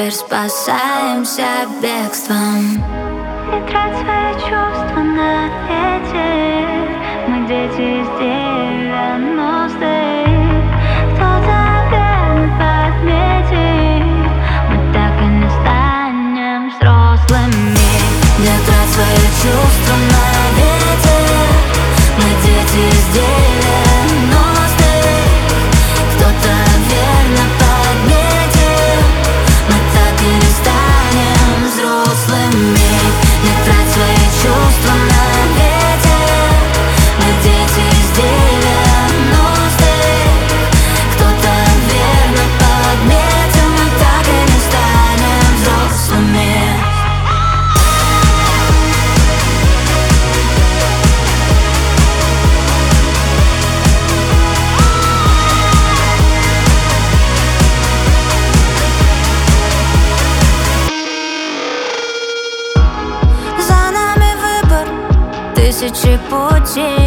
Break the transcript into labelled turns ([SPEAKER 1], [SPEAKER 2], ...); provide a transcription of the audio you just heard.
[SPEAKER 1] теперь спасаемся бегством.
[SPEAKER 2] Не трать свои чувства на ветер. Мы дети из 90-х. Кто-то верно подметит, мы так и не станем взрослыми.
[SPEAKER 1] Не трать свои чувства на ветер. Мы дети из 90-х. Кто-то верно подметит, мы так и не станем взрослыми. Не трать свои чувства на ветер. Мы дети из 90-х. Кто-то верно подметит, мы так и не станем взрослыми. За нами выбор, тысячи путей.